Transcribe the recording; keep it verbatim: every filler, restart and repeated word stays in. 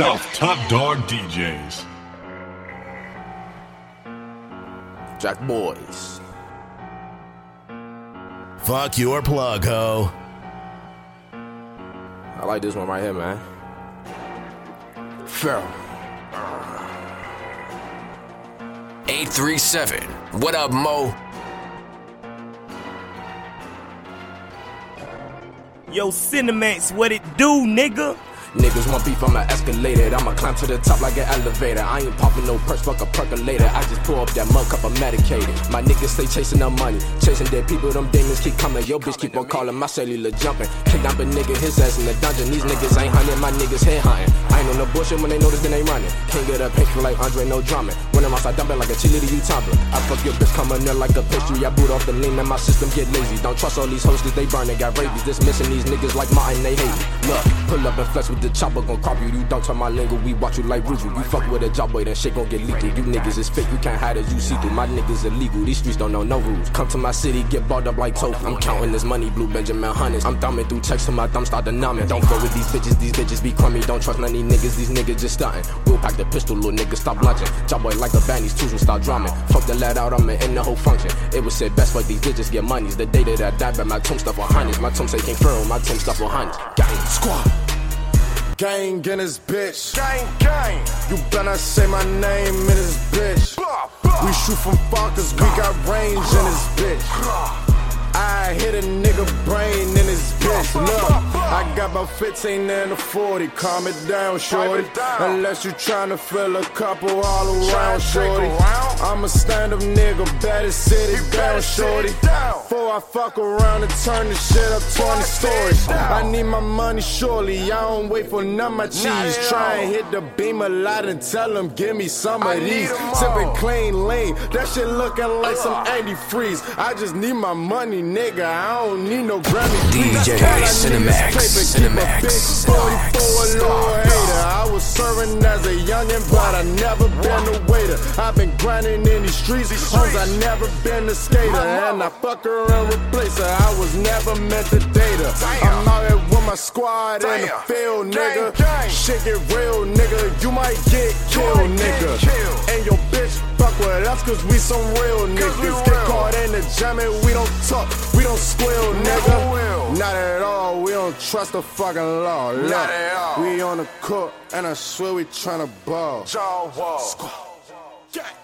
South Top Dog D Js. Jack Boys. Fuck your plug, ho. I like this one right here, man. Pharaoh. eight three seven. What up, Mo? Yo, Cinemax, what it do, nigga? Niggas want beef, I'ma escalate it. I'ma climb to the top like an elevator. I ain't popping no perks, fuck a percolator. I just pull up that mug cup, I'm medicated. My niggas stay chasing the money, chasing dead people, them demons keep coming. Yo, bitch keep on calling, my cellular jumping. Kick down a nigga, his ass in the dungeon. These niggas ain't hunting, my niggas head hunting. I ain't on no bullshit when they notice, then they running. Can't get up painful like Andre, no drumming. When I'm outside dumping like a cheerleader, you tumbling. I fuck your bitch coming in like a pastry. I boot off the lean, man, my system get lazy. Don't trust all these hoes, cause they burning, got rabies. Dismissing these niggas like Martin, they hate me. Look, pull up and flex with the chopper, gon' crop you. You don't talk my lingo, we watch you like Ruju. You fuck with a job boy, then shit gon' get lethal. You niggas is fake, you can't hide as you see through. My niggas illegal, these streets don't know no rules. Come to my city, get balled up like tofu. I'm counting this money, blue Benjamin Hunters. I'm thumbing through checks till my thumb start to numbing. Don't go with these bitches, these bitches be crummy. Don't trust none of these niggas, these niggas just stunting. We'll pack the pistol, little niggas stop lunching. Job boy like a band, these tools will start drumming. Fuck the lad out, I'ma end the whole function. It was said best, fuck these bitches get monies. The day that I died, but my tomb stuff on hundreds. My tomb say King Pharaoh, my tomb stuff on hundreds. Gang, squad. Gang in this bitch. Gang, gang. You better say my name in this bitch. We shoot from far cause we got range in this bitch. I hit a nigga brain in his bitch. Look, I got about fifteen and a forty. Calm it down, shorty. Unless you tryna fill a couple all around, shorty. I'm a stand-up nigga, better sit it down, shorty. Before I fuck around and turn the shit up twenty stories. I need my money surely, I don't wait for none of my cheese. Try and hit the beam a lot and tell them give me some of these. Sippin' clean lean, that shit looking like some antifreeze. I just need my money, nigga, I don't need no Grammy. D J Cinemax, Cinemax, forty-four, Lord hater. I was serving as a youngin', but I never been a waiter. I've been grinding in these streets, homes I never been a skater. And I fuck her and replace her, I was never meant to date her. I'm out here with my squad in the field, nigga. Shit get real, nigga, you might get killed, nigga. And your bitch fuck with us cause we some real niggas. Get caught in the jam and we don't talk, we don't squeal, nigga. Not at all, we don't trust the fucking law. Look, not at all. We on the court and I swear we tryna ball. Jaw wall. Squad. Yeah.